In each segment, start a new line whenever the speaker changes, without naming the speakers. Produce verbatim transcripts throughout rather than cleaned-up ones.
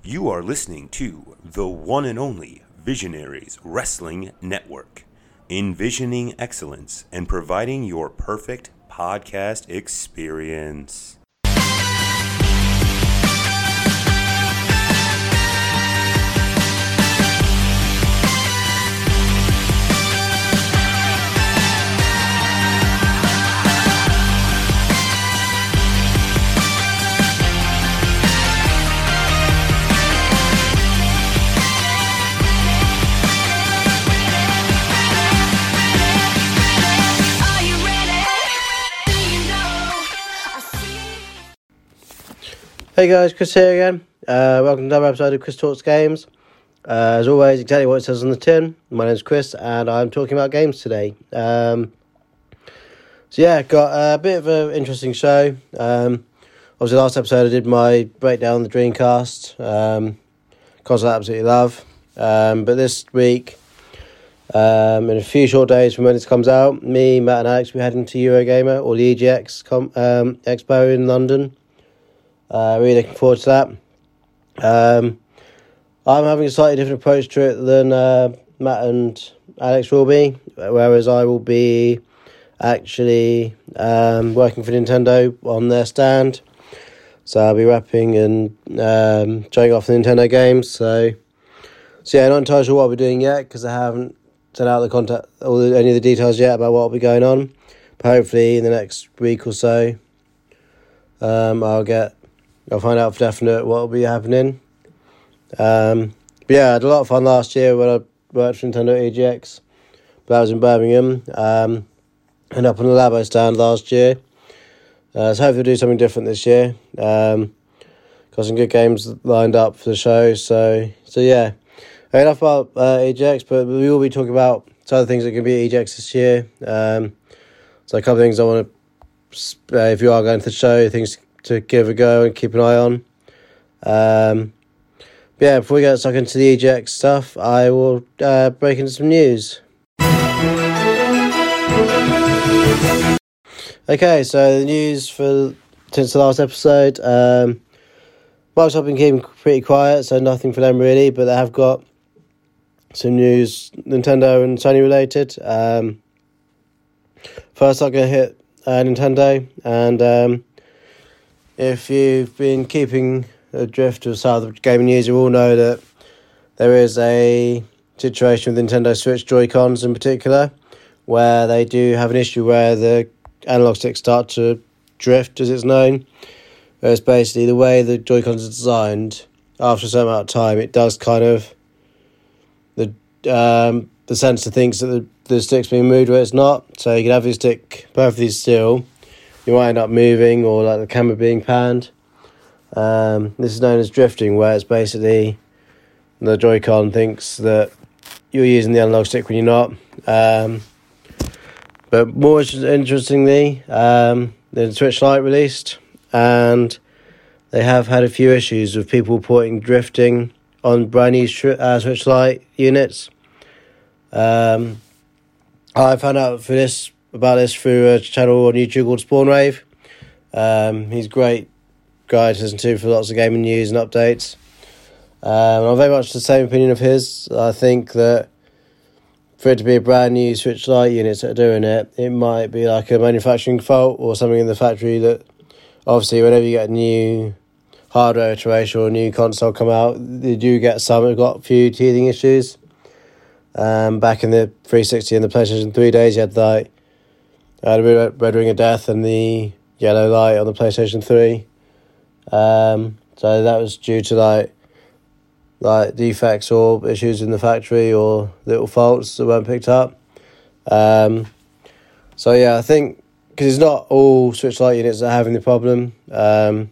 You are listening to the one and only Visionaries Wrestling Network, envisioning excellence and providing your perfect podcast experience.
Hey guys, Chris here again. Uh, welcome to another episode of Chris Talks Games. Uh, as always, exactly what it says on the tin. My name's Chris, and I'm talking about games today. Um, so yeah, got a bit of an interesting show. Um, obviously, last episode I did my breakdown on the Dreamcast. Um, console I absolutely love. Um, but this week, um, in a few short days from when this comes out, me, Matt, and Alex, we're heading to Eurogamer or the E G X com- um, Expo in London. Uh, really looking forward to that. Um, I'm having a slightly different approach to it than uh, Matt and Alex will be, whereas I will be actually um, working for Nintendo on their stand. So I'll be rapping and um, showing off the Nintendo games. So, so yeah, not entirely sure what I'll be doing yet because I haven't sent out the contact, all the, any of the details yet about what will be going on. But hopefully in the next week or so, um, I'll get. I'll find out for definite what will be happening. Um, but yeah, I had a lot of fun last year when I worked for Nintendo E G X. But that was in Birmingham. Um, and up on the Labo stand last year. Uh, so hopefully we'll do something different this year. Um, got some good games lined up for the show. So so yeah, enough about uh, E G X, but we will be talking about some other things that can be at E G X this year. Um, so a couple of things I want to, uh, if you are going to the show, things to give a go and keep an eye on. Um, but yeah, before we get stuck into the E G X stuff, I will uh, break into some news. Okay, so the news for since the last episode. Um, Microsoft have been keeping pretty quiet, so nothing for them really, but they have got some news, Nintendo and Sony related. Um, first, I'm going to hit uh, Nintendo, and um, if you've been keeping a drift of South of Gaming News, you all know that there is a situation with Nintendo Switch Joy-Cons in particular, where they do have an issue where the analog sticks start to drift, as it's known. Whereas basically the way the Joy-Cons are designed, after a certain amount of time, it does kind of the um, the sensor thinks that the, the stick's being moved where it's not. So you can have your stick perfectly still. You might end up moving or like the camera being panned. Um, this is known as drifting, where it's basically the Joy-Con thinks that you're using the analog stick when you're not. Um, but more interestingly, um, the Switch Lite released, and they have had a few issues with people reporting drifting on brand new uh, Switch Lite units. Um, I found out for this about this through a channel on YouTube called Spawnrave. Um, he's a great guy to listen to for lots of gaming news and updates. Um, I'm very much the same opinion of his. I think that for it to be a brand new Switch Lite units that are doing it, it might be like a manufacturing fault or something in the factory that obviously whenever you get a new hardware iteration or a new console come out, you do get some. We've got a few teething issues. Um, back in the three sixty and the PlayStation three days, you had like Uh, the Red Ring of Death and the Yellow Light on the PlayStation three. Um, so that was due to like like defects or issues in the factory or little faults that weren't picked up. Um, so yeah, I think because it's not all Switch Lite units that are having the problem. Um,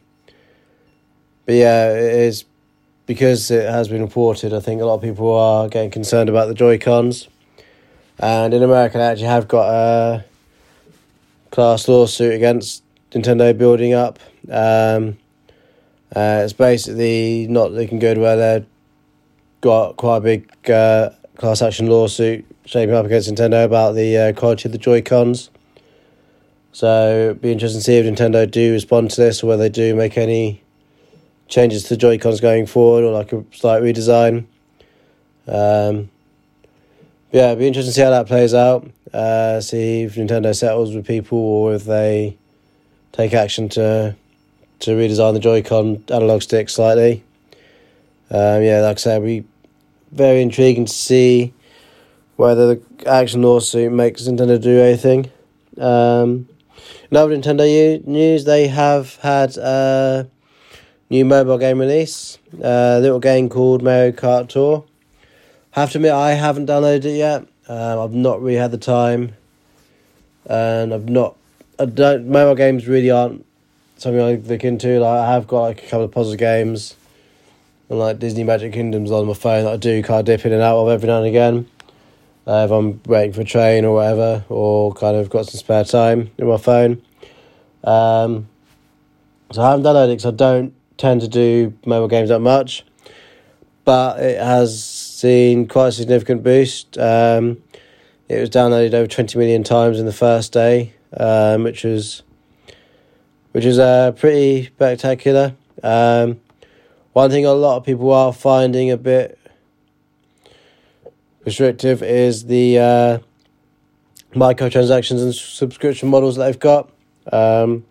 but yeah, it is because it has been reported. I think a lot of people are getting concerned about the Joy-Cons, and in America they actually have got a class lawsuit against Nintendo building up. Um, uh, it's basically not looking good, where they've got quite a big uh, class action lawsuit shaping up against Nintendo about the uh, quality of the Joy-Cons. So it'd be interesting to see if Nintendo do respond to this, or whether they do make any changes to the Joy-Cons going forward, or like a slight redesign. Um, yeah, it'd be interesting to see how that plays out. Uh, see if Nintendo settles with people, or if they take action to to redesign the Joy-Con analog stick slightly. Um, yeah, like I said, it'd be very intriguing to see whether the action lawsuit makes Nintendo do anything. Um, in other Nintendo u- news, they have had a new mobile game release, a little game called Mario Kart Tour. Have to admit, I haven't downloaded it yet. Um, I've not really had the time, and I've not. I don't. Mobile games really aren't something I look into. Like, I have got like a couple of puzzle games, and like Disney Magic Kingdoms on my phone that I do kind of dip in and out of every now and again. Uh, if I'm waiting for a train or whatever, or kind of got some spare time in my phone. Um, so I haven't downloaded it because I don't tend to do mobile games that much, but it has seen quite a significant boost. Um, it was downloaded over twenty million times in the first day, um, which was which is uh, pretty spectacular. Um, one thing a lot of people are finding a bit restrictive is the uh, microtransactions and subscription models that they've got. Um,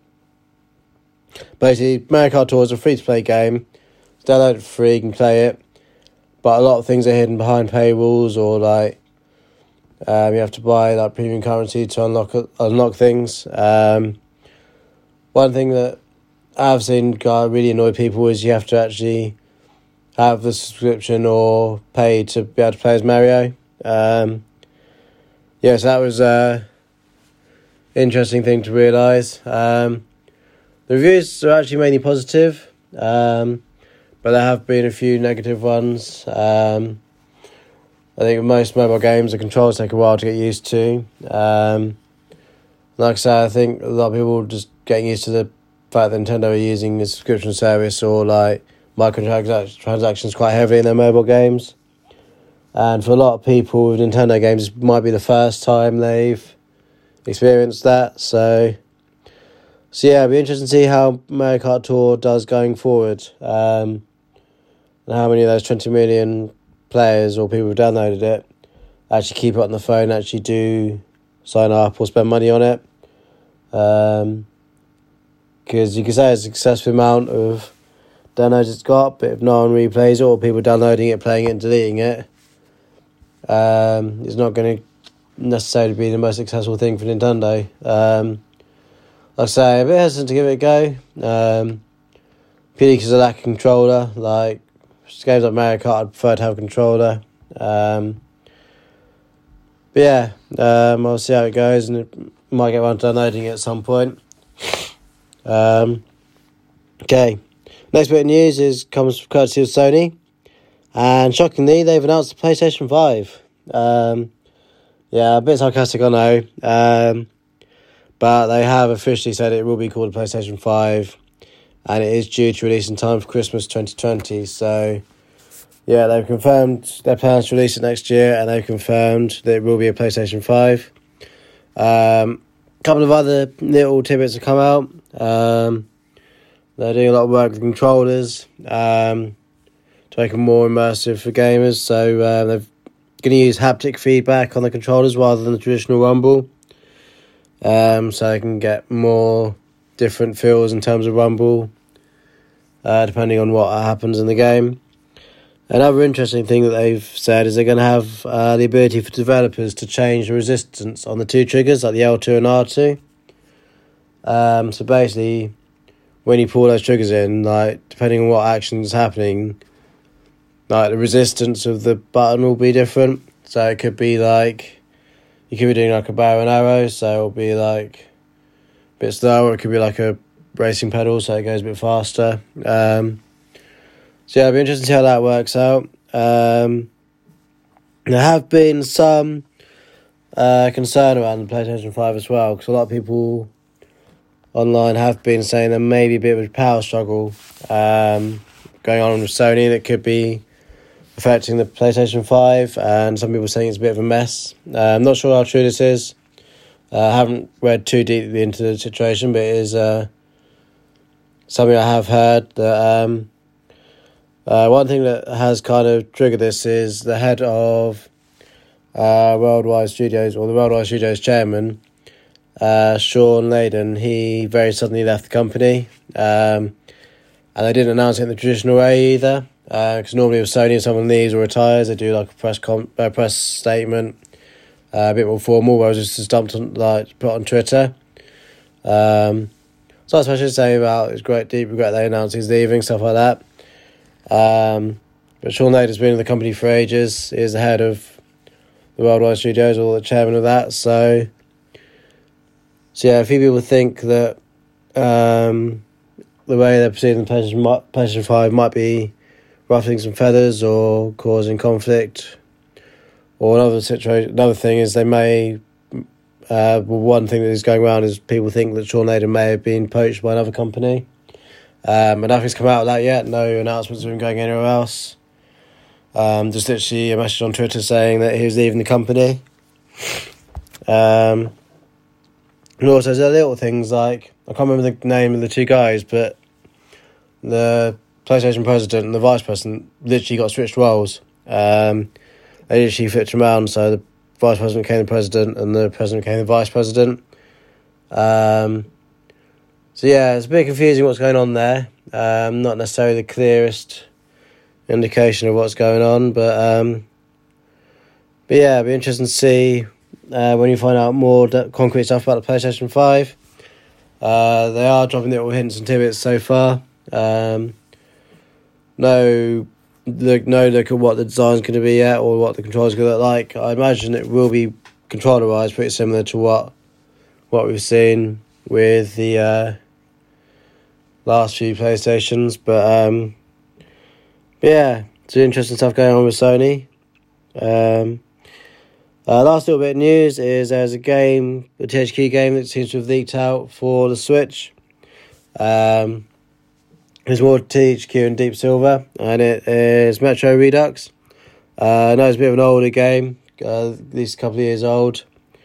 basically, Mario Kart Tour is a free-to-play game. It's downloaded for free, you can play it. But a lot of things are hidden behind paywalls, or like um, you have to buy like premium currency to unlock unlock things. Um, one thing that I've seen uh, really annoy people is you have to actually have the subscription or pay to be able to play as Mario. Um, yeah, so that was an interesting thing to realise. Um, the reviews are actually mainly positive, um, but there have been a few negative ones. Um, I think with most mobile games, the controls take a while to get used to. Um, like I said, I think a lot of people are just getting used to the fact that Nintendo are using a subscription service, or like microtransactions quite heavy in their mobile games. And for a lot of people with Nintendo games, it might be the first time they've experienced that. So, so yeah, it'll be interesting to see how Mario Kart Tour does going forward. Um, and how many of those twenty million players or people who've downloaded it actually keep it on the phone, actually do sign up or spend money on it. Um, because you can say it's a successful amount of downloads it's got, but if no one replays it, or people downloading it, playing it and deleting it, um, it's not going to necessarily be the most successful thing for Nintendo. Um, like I say, I'm a bit hesitant to give it a go. Um, purely because of lack of controller. Like, games like Mario Kart, I'd prefer to have a controller. Um, but yeah, um, I'll see how it goes, and it might get around to downloading it at some point. Um, okay. Next bit of news is comes courtesy of Sony, and shockingly, they've announced the PlayStation five. Um, yeah, a bit sarcastic, I know, um, but they have officially said it will be called the PlayStation five, and it is due to release in time for Christmas twenty twenty. So, yeah, they've confirmed their plans to release it next year, and they've confirmed that it will be a PlayStation five. Um, a couple of other little tidbits have come out. Um, They're doing a lot of work with controllers um, to make them more immersive for gamers. So uh, they're going to use haptic feedback on the controllers rather than the traditional rumble. Um, so they can get more different feels in terms of rumble, uh, depending on what happens in the game. Another interesting thing that they've said is they're going to have uh, the ability for developers to change the resistance on the two triggers, like the L two and R two. Um, so basically, when you pull those triggers in, like, depending on what action is happening, like, the resistance of the button will be different. So it could be like, you could be doing like a bow and arrow, so it'll be like a bit slower. It could be like a racing pedal, so it goes a bit faster. Um, so yeah, it'll be interesting to see how that works out. Um, there have been some uh, concern around the PlayStation five as well, because a lot of people online have been saying there may be a bit of a power struggle um, going on with Sony that could be affecting the PlayStation five, and some people are saying it's a bit of a mess. Uh, I'm not sure how true this is. Uh, I haven't read too deeply into the situation, but it is uh, something I have heard that um, Uh, one thing that has kind of triggered this is the head of uh, Worldwide Studios, or the Worldwide Studios chairman, uh, Sean Layden. He very suddenly left the company, um, and they didn't announce it in the traditional way either. Because uh, normally with Sony, if someone leaves or retires, they do like a press com- uh, press statement, uh, a bit more formal, whereas it's just dumped on, like, put on Twitter. Um, so that's what I should say about it's great deep regret they announced he's leaving, stuff like that. Um, but Sean Layden's been in the company for ages. He's the head of the Worldwide Studios, or the chairman of that. So, so yeah, a few people think that um, the way they're proceeding the PlayStation, PlayStation five might be ruffling some feathers or causing conflict. Or another situation, another thing is they may. Uh, well, one thing that is going around is people think that Sean Layden may have been poached by another company. Um, but nothing's come out of that yet. No announcements of him going anywhere else. Um, just literally a message on Twitter saying that he was leaving the company. Um, and also, there's little things like, I can't remember the name of the two guys, but the PlayStation president and the vice president literally got switched roles. Um, they literally flipped around, so the vice president became the president and the president became the vice president. Um, so yeah, it's a bit confusing what's going on there. Um, not necessarily the clearest indication of what's going on, but um, but yeah, it'll be interesting to see uh, when you find out more d- concrete stuff about the PlayStation five. Uh, they are dropping little hints and tidbits so far. Um, no look, no look at what the design's going to be yet, or what the controller's going to look like. I imagine it will be controller-wise pretty similar to what what we've seen with the uh, last few PlayStations, but um, yeah, it's interesting stuff going on with Sony. Um, uh, last little bit of news is there's a game, a T H Q game that seems to have leaked out for the Switch. Um, there's more T H Q and Deep Silver, and it is Metro Redux. Uh, I know it's a bit of an older game, uh, at least a couple of years old.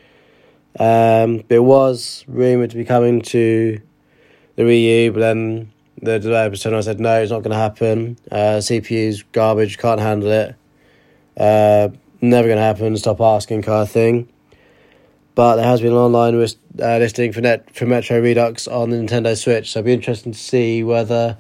Um, but it was rumoured to be coming to the Wii U, but then the developers turned around and said, no, it's not going to happen. Uh, C P U's garbage, can't handle it. Uh, never going to happen, stop asking kind of thing. But there has been an online list, uh, listing for net for Metro Redux on the Nintendo Switch, so it'll be interesting to see whether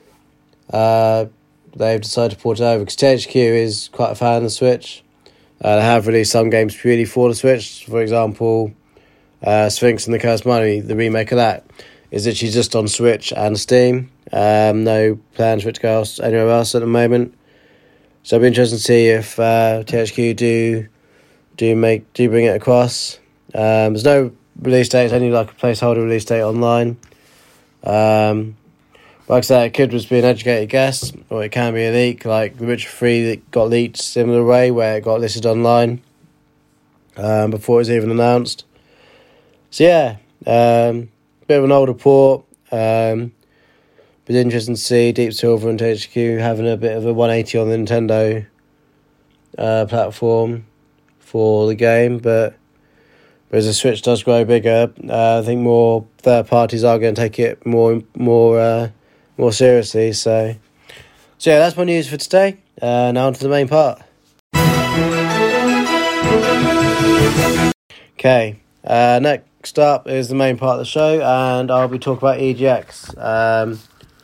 uh, they've decided to port it over, because T H Q is quite a fan of the Switch. Uh, they have released some games purely for the Switch. For example, uh, Sphinx and the Cursed Money, the remake of that, is literally just on Switch and Steam. Um, no plans for it to go else, anywhere else at the moment. So it'll be interesting to see if uh, T H Q do do make do bring it across. Um, there's no release date; it's only like a placeholder release date online. Um, like I said, it could just be an educated guess, or it can be a leak, like The Witcher three that got leaked similar way, where it got listed online um, before it was even announced. So yeah, um, bit of an older port. Um, but it's interesting to see Deep Silver and T H Q having a bit of a one eighty on the Nintendo uh, platform for the game, but, but as the Switch does grow bigger, uh, I think more third parties are going to take it more more uh, more seriously. So, so yeah, that's my news for today. Uh, now on to the main part. Okay, uh, next up is the main part of the show, and I'll be talking about E G X. Um,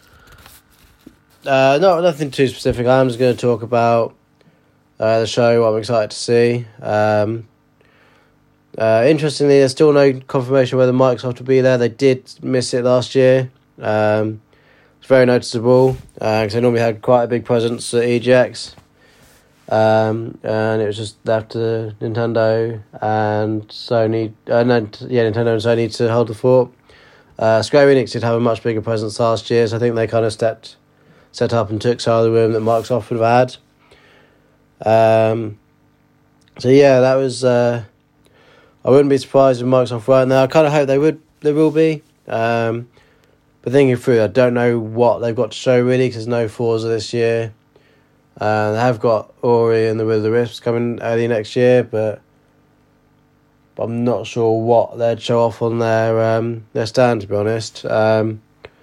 uh, no, nothing too specific. I'm just going to talk about uh, the show, what I'm excited to see. Um, uh, interestingly, there's still no confirmation whether Microsoft will be there. They did miss it last year. Um, it's very noticeable, because uh, they normally had quite a big presence at E G X. Um, and it was just left to Nintendo and Sony, uh, no, yeah, Nintendo and Sony to hold the fort. Uh, Square Enix did have a much bigger presence last year, so I think they kind of stepped, set up and took some of the room that Microsoft would have had. Um, so yeah, that was. Uh, I wouldn't be surprised if Microsoft weren't there. I kind of hope they would. They will be. Um, but thinking through, I don't know what they've got to show really, because there's no Forza this year. Uh, they have got Ori and the Will of the Wisps coming early next year, but, but I'm not sure what they'd show off on their um, their stand, to be honest. Um,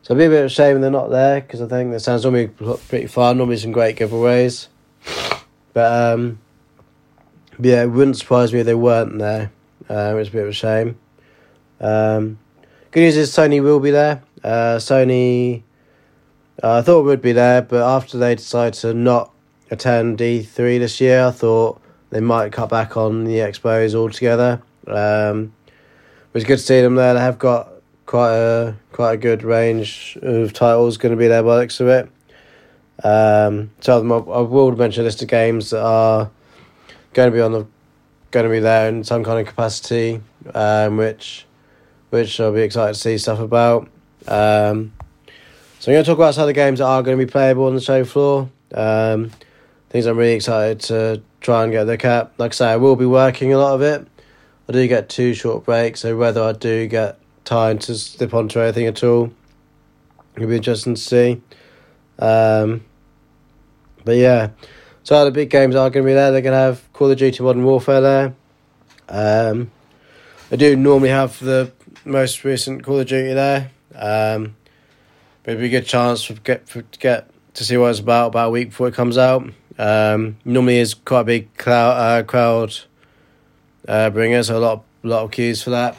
So it'd be a bit of a shame they're not there, because I think that sounds normally pretty fun, normally some great giveaways. But um, yeah, it wouldn't surprise me if they weren't there. Um, it's a bit of a shame. Um, good news is Sony will be there. Uh, Sony, uh, I thought would be there, but after they decided to not attend D three this year, I thought they might cut back on the expos altogether. Um, it was good to see them there. They have got quite a quite a good range of titles going to be there by the looks of it. Um, so I will mention a list of games that are going to be on the going to be there in some kind of capacity, um, which which I'll be excited to see stuff about. Um, so I'm going to talk about some of the games that are going to be playable on the show floor. Um, things I'm really excited to try and get a look at. Like I say, I will be working a lot of it. I do get two short breaks, so whether I do get time to slip onto anything at all, it'll be interesting to see. Um, but yeah, so the big games are going to be there. They're going to have Call of Duty Modern Warfare there. Um, I do normally have the most recent Call of Duty there. Um, but it'd be a good chance for get for get to see what it's about about a week before it comes out. Um, normally is quite a big crowd uh, crowd uh, bringer, so a lot of, lot of queues for that.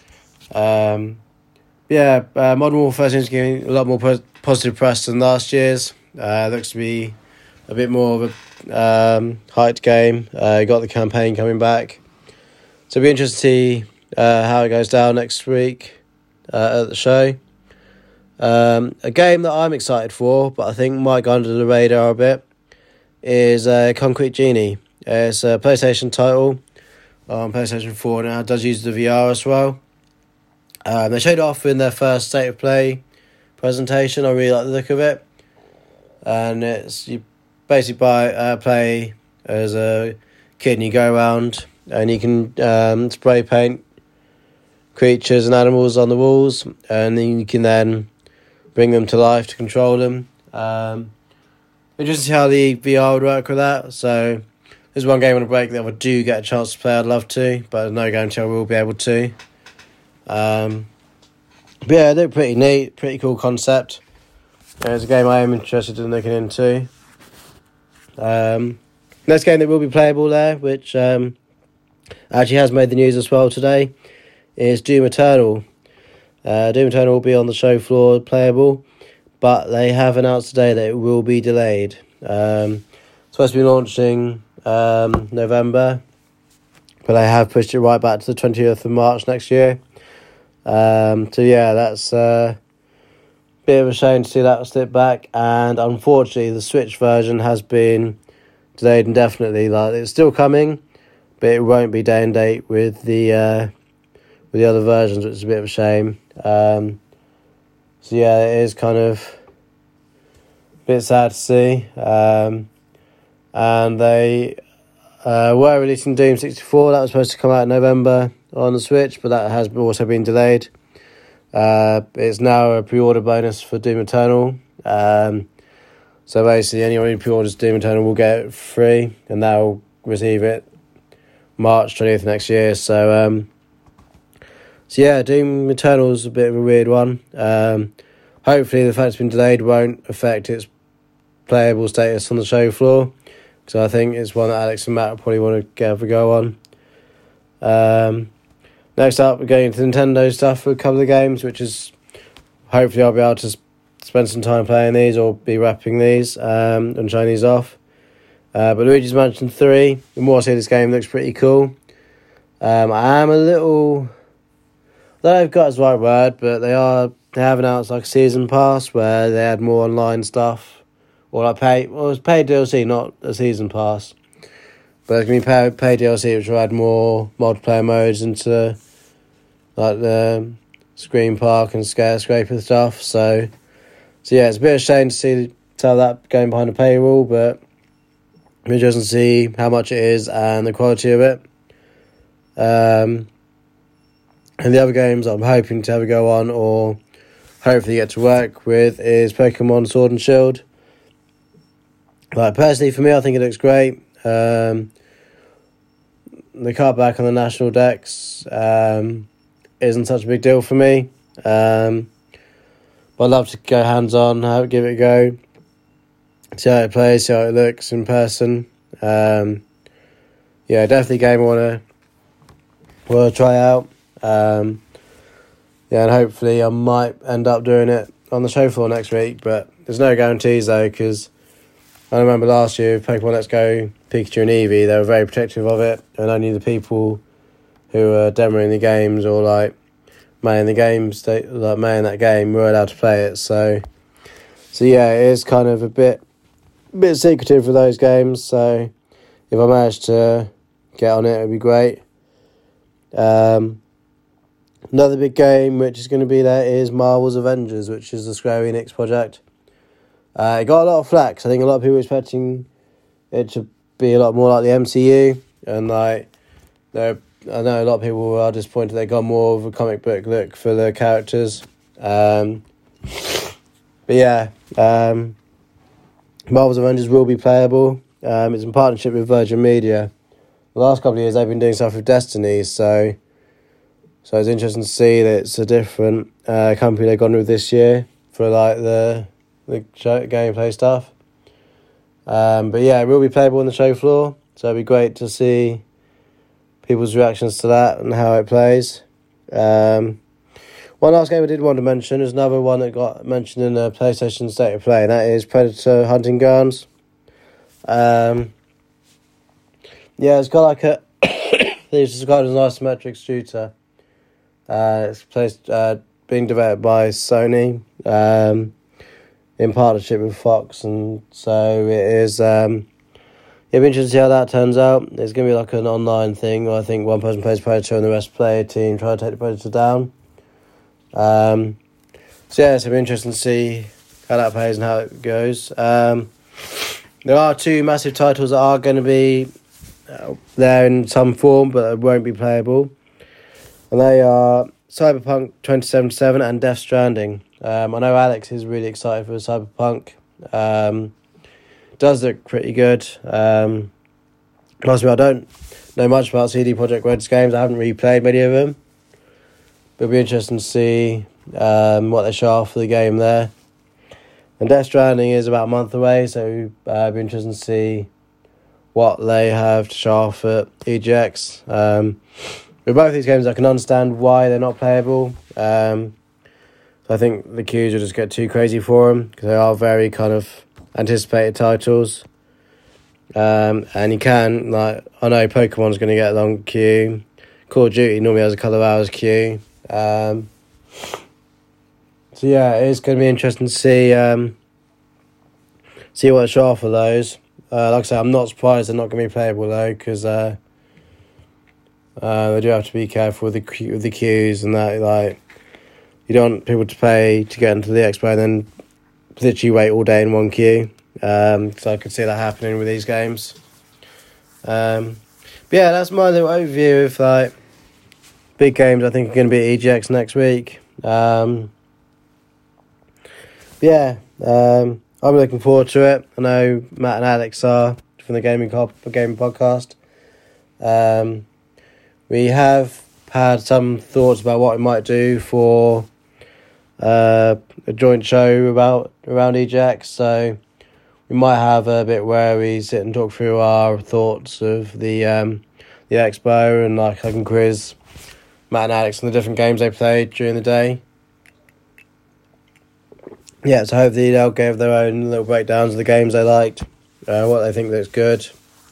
Um, yeah, uh, Modern Warfare seems to be getting a lot more po- positive press than last year's. Uh, looks to be a bit more of a um, hyped game. Uh, got the campaign coming back, so it'll be interesting to see uh, how it goes down next week uh, at the show. Um, a game that I'm excited for, but I think might go under the radar a bit, is uh, Concrete Genie. It's a PlayStation title on PlayStation four now. It does use the V R as well. Um, they showed it off in their first State of Play presentation. I really like the look of it. And it's you basically buy uh, play as a kid and you go around and you can um, spray paint creatures and animals on the walls, and then you can then bring them to life to control them. Um, interesting to see how the V R would work with that. So there's one game on a break that if I do get a chance to play, I'd love to, but there's no guarantee I will be able to. Um, but yeah, they're pretty neat, pretty cool concept. It's a game I am interested in looking into. Um, next game that will be playable there, which um, actually has made the news as well today, is Doom Eternal. Uh, Doom Eternal will be on the show floor playable, but they have announced today that it will be delayed. Um, it's supposed to be launching um, November, but they have pushed it right back to the twentieth of March next year. Um, so yeah, that's uh, a bit of a shame to see that slip back, and unfortunately the Switch version has been delayed indefinitely. Like, it's still coming, but it won't be day and date with the uh, with the other versions, which is a bit of a shame. Um, so yeah, it is kind of a bit sad to see. Um, and they uh, were releasing Doom sixty-four. That was supposed to come out in November on the Switch, but that has also been delayed. Uh, it's now a pre-order bonus for Doom Eternal. Um, so basically, anyone who pre-orders Doom Eternal will get it free, and they'll receive it March twentieth next year. So, um, so yeah, Doom Eternal is a bit of a weird one. Um, hopefully, the fact it's been delayed won't affect its playable status on the show floor, because I think it's one that Alex and Matt will probably want to get a go on. Um, next up, we're going into Nintendo stuff for a couple of games, which is hopefully I'll be able to spend some time playing these or be wrapping these um, and showing these off. Uh, but Luigi's Mansion three, the more I see this game, looks pretty cool. Um, I am a little... I don't know if gut's the right word, but they are they have announced like a season pass where they add more online stuff, or like pay. Well, it's paid D L C, not a season pass. But it's going to be paid, paid D L C, which will add more multiplayer modes into like the Scream Park and Skyscraper stuff. So, so yeah, it's a bit of a shame to see to have that going behind a paywall, but I'm interested to see how much it is and the quality of it. Um, and the other games I'm hoping to have a go on or hopefully get to work with is Pokemon Sword and Shield. Like, personally, for me, I think it looks great. Um, the cut back on the national decks um, isn't such a big deal for me. Um, But I'd love to go hands-on, have, give it a go, see how it plays, see how it looks in person. Um, yeah, definitely a game I want to want to try out. Um, yeah, and hopefully I might end up doing it on the show floor next week, but there's no guarantees though, because I remember last year with Pokemon Let's Go, Pikachu and Eevee, they were very protective of it, and only the people who were demoing the games or like making the games, they, like making that game, were allowed to play it. So, so yeah, it is kind of a bit, a bit secretive for those games. So, if I manage to get on it, it'd be great. Um, another big game which is going to be there is Marvel's Avengers, which is the Square Enix project. Uh, it got a lot of flack. I think a lot of people were expecting it to be a lot more like the M C U, and like there, I know a lot of people are disappointed they got more of a comic book look for the characters. Um, but yeah, um, Marvel's Avengers will be playable. Um, it's in partnership with Virgin Media. The last couple of years they've been doing stuff with Destiny, so so it's interesting to see that it's a different uh, company they've gone with this year for like the the show, gameplay stuff. Um, but yeah, it will be playable on the show floor, so it'll be great to see people's reactions to that and how it plays. Um, one last game I did want to mention is another one that got mentioned in the PlayStation State of Play, and that is Predator Hunting Grounds. Um, yeah, it's got like a it's described as an isometric shooter. Uh, it's placed, uh, being developed by Sony um, in partnership with Fox, and so it is. Um, it'll be interesting to see how that turns out. It's going to be like an online thing where I think one person plays Predator and the rest play a team try to take the Predator down. Um, so yeah, it's going to be interesting to see how that plays and how it goes. Um, there are two massive titles that are going to be uh, there in some form, but won't be playable. And they are Cyberpunk twenty seventy-seven and Death Stranding. Um, I know Alex is really excited for Cyberpunk. Um, does look pretty good. Um, honestly, I don't know much about C D Projekt Red's games. I haven't really played many of them. But it'll be interesting to see um, what they show off for the game there. And Death Stranding is about a month away, so uh, it'll be interesting to see what they have to show off at E G X. Um, with both these games, I can understand why they're not playable. Um, so I think the queues will just get too crazy for them, because they are very kind of anticipated titles. Um, and you can, like, I know Pokemon's going to get a long queue. Call of Duty normally has a couple of hours queue. Um, so yeah, it's going to be interesting to see um, see what they show off for those. Uh, like I said, I'm not surprised they're not going to be playable though, because uh, uh, they do have to be careful with the with the queues and that. Like, you don't want people to pay to get into the expo and then literally wait all day in one queue. Um, so I could see that happening with these games. Um, but yeah, that's my little overview of like big games I think are going to be at E G X next week. Um, yeah, um, I'm looking forward to it. I know Matt and Alex are from the Gaming Cop Gaming Podcast. Um, we have had some thoughts about what we might do for uh, a joint show about around E G X. So we might have a bit where we sit and talk through our thoughts of the um, the expo, and like I can quiz Matt and Alex on the different games they played during the day. Yeah, so hopefully they'll give their own little breakdowns of the games they liked, uh, what they think looks good.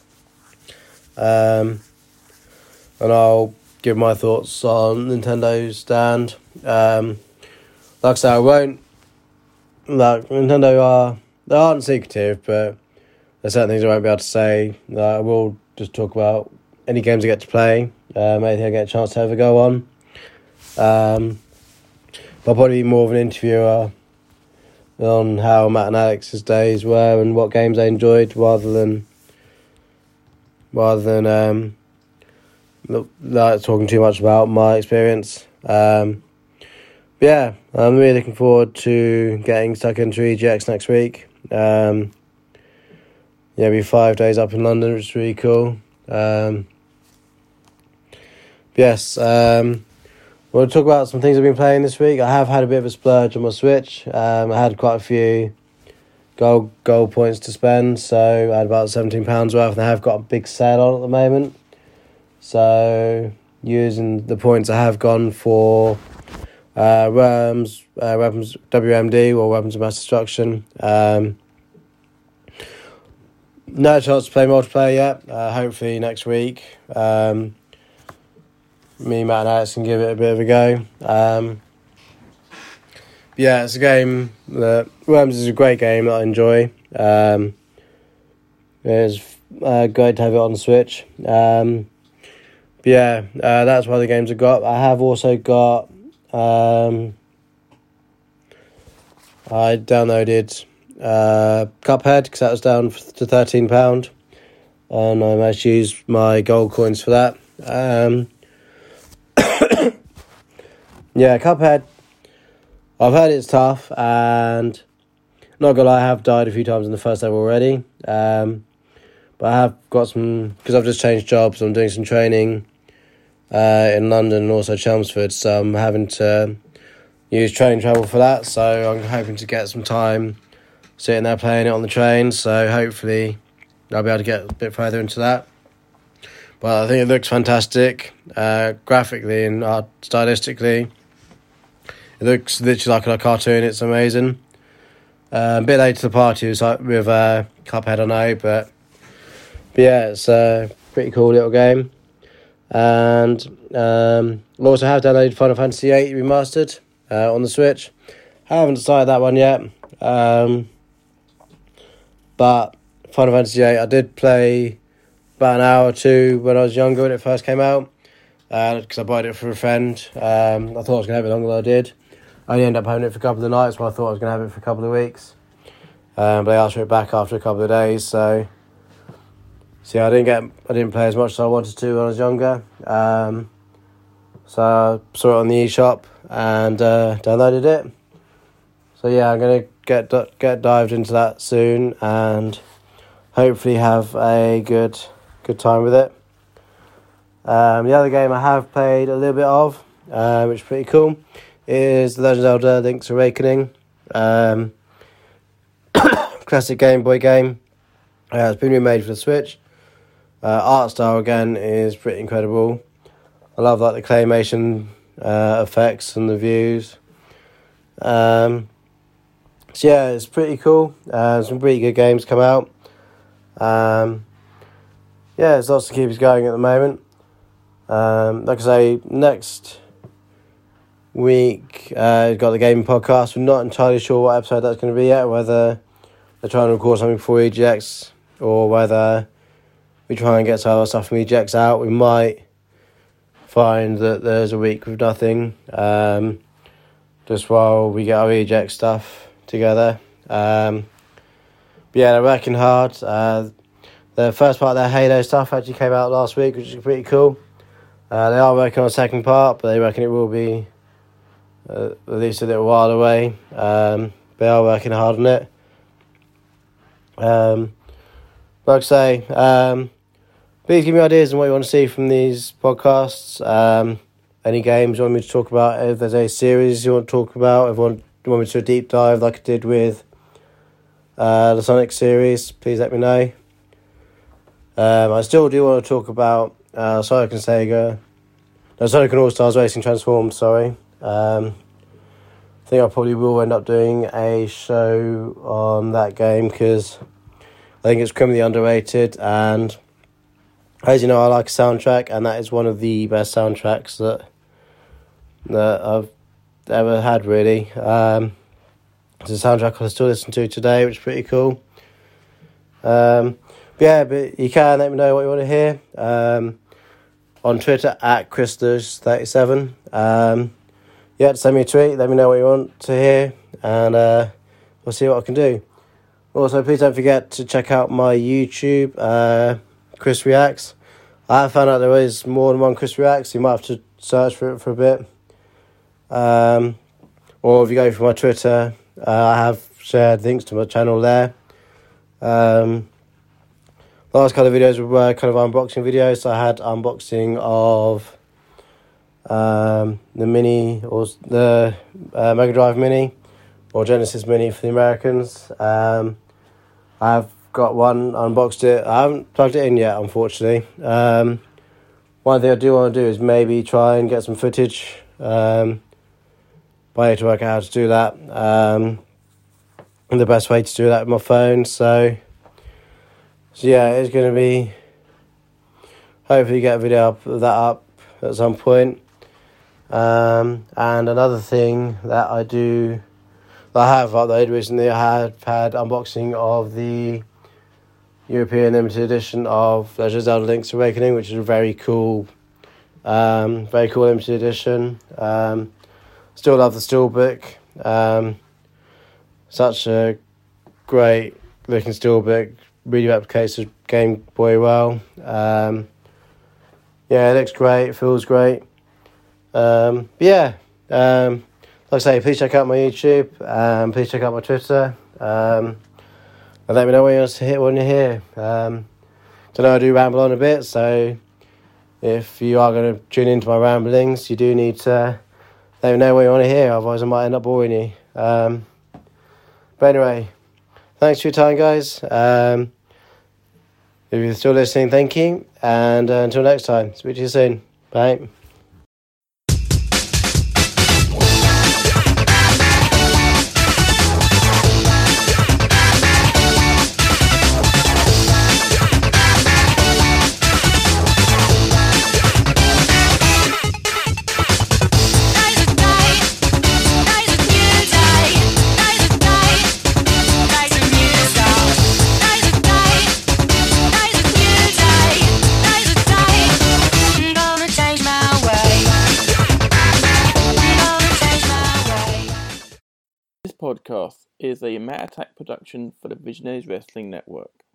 Um, and I'll give my thoughts on Nintendo's stand. Um, like I said, I won't... Like, Nintendo are... They aren't secretive, but there's certain things I won't be able to say. Like, I will just talk about any games I get to play. Um, anything I get a chance to ever go on. Um, I'll probably be more of an interviewer on how Matt and Alex's days were and what games they enjoyed, rather than rather than um, like talking too much about my experience. Um, but yeah, I'm really looking forward to getting stuck into E G X next week. Um, yeah, it'll be five days up in London, which is really cool. Um, yes, um, We'll talk about some things I've been playing this week. I have had a bit of a splurge on my Switch. Um, I had quite a few gold gold points to spend, so I had about seventeen pounds worth, and I have got a big sale on at the moment. So using the points, I have gone for uh, Worms, uh, Weapons W M D, or Weapons of Mass Destruction. Um, no chance to play multiplayer yet. Uh, hopefully next week. Um, me, Matt and Alex can give it a bit of a go. Um, yeah, it's a game that... Worms is a great game that I enjoy. Um, it's uh, great to have it on the Switch. Um, but yeah, uh, that's one of the games I got. I have also got... Um, I downloaded uh, Cuphead, because that was down to thirteen pounds. And I managed to use my gold coins for that. Um... Yeah, Cuphead, I've heard it's tough, and not gonna lie, I have died a few times in the first level already. Um, but I have got some, because I've just changed jobs, I'm doing some training uh, in London and also Chelmsford, so I'm having to use train travel for that, so I'm hoping to get some time sitting there playing it on the train, so hopefully I'll be able to get a bit further into that. But I think it looks fantastic, uh, graphically and art stylistically. It looks literally like a cartoon. It's amazing. Uh, a bit late to the party with, with uh, Cuphead, I know, but, but yeah, it's a pretty cool little game. And um, I also have downloaded Final Fantasy eight Remastered uh, on the Switch. I haven't decided that one yet. Um, but Final Fantasy eight, I did play about an hour or two when I was younger when it first came out, because uh, I bought it for a friend. Um, I thought I was going to have it longer than I did. I only ended up having it for a couple of nights, but I thought I was going to have it for a couple of weeks. Um, but I asked for it back after a couple of days, so see, I didn't get, I didn't play as much as I wanted to when I was younger. Um, so I saw it on the eShop and uh, downloaded it. So yeah, I'm going to get get dived into that soon and hopefully have a good good time with it. Um, the other game I have played a little bit of, uh, which is pretty cool, is The Legend of Zelda Link's Awakening. Um, classic Game Boy game. Uh, it's been remade for the Switch. Uh, art style again is pretty incredible. I love like the claymation uh, effects and the views. Um, so yeah, it's pretty cool. Uh, some pretty good games come out. Um, yeah, there's lots to keep us going at the moment. Um, like I say, next week, uh, we've got the gaming podcast. We're not entirely sure what episode that's going to be yet, whether they're trying to record something for E G X or whether we try and get some other stuff from E G X out. We might find that there's a week with nothing, um, just while we get our E G X stuff together. Um, but yeah, they're working hard. Uh, the first part of their Halo stuff actually came out last week, which is pretty cool. Uh, they are working on a second part, but they reckon it will be uh, at least a little while away. Um, they are working hard on it. Um, like I say, um, please give me ideas on what you want to see from these podcasts. Um, any games you want me to talk about, if there's a series you want to talk about, if you want, you want me to do a deep dive like I did with uh, the Sonic series, please let me know. Um, I still do want to talk about uh, Sonic and Sega, no, Sonic and All-Stars Racing Transformed, sorry. Um, I think I probably will end up doing a show on that game because I think it's criminally underrated, and as you know, I like a soundtrack, and that is one of the best soundtracks that that I've ever had, really. Um, it's a soundtrack I still listen to today, which is pretty cool. Um, but yeah, but you can let me know what you want to hear. Um, on Twitter, at Christus thirty-seven. Um, yeah, send me a tweet, let me know what you want to hear, and uh, we'll see what I can do. Also, please don't forget to check out my YouTube, uh, Chris Reacts. I have found out there is more than one Chris Reacts. You might have to search for it for a bit. Um, or if you go for my Twitter, uh, I have shared links to my channel there. Um, last couple of videos were kind of unboxing videos. So I had unboxing of um, the Mini or the uh, Mega Drive Mini or Genesis Mini for the Americans. Um, I've got one, unboxed it. I haven't plugged it in yet, unfortunately. Um, one thing I do want to do is maybe try and get some footage. Um, but I need to work out how to do that. Um, and the best way to do that with my phone. So, so yeah, it's going to be... Hopefully get a video of that up at some point. Um, and another thing that I do... that I have uploaded recently, I have had unboxing of the European limited edition of Legend of Zelda Link's Awakening, which is a very cool, um, very cool limited edition. Um, still love the steelbook. Um, such a great looking steelbook, really replicates the Game Boy well. Um, yeah, it looks great, feels great. Um, yeah, um, like I say, please check out my YouTube. Um, please check out my Twitter. Um, and let me know when you want to hear when you're here. Um, so I know I do ramble on a bit, so if you are going to tune into my ramblings, you do need to let me know what you want to hear. Otherwise, I might end up boring you. Um, but anyway, thanks for your time, guys. Um, if you're still listening, thank you. And uh, until next time, speak to you soon. Bye.
This podcast is a Matt Attack production for the Visionaries Wrestling Network.